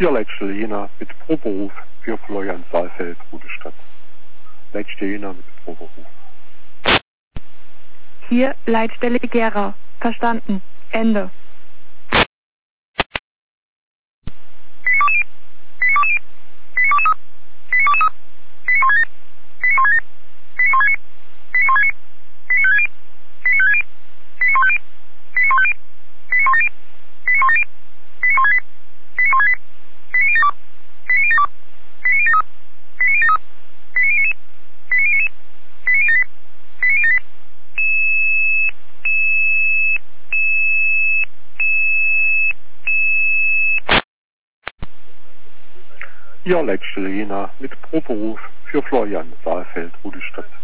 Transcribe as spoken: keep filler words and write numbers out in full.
Hier letzte Jena mit Proberuf für Florian Saalfeld, Rudestadt. Letzte Jena mit Proberuf. Hier Leitstelle Gera. Verstanden. Ende. Hier letzte Jena mit Proberuf für Florian Saalfeld, Rudestadt.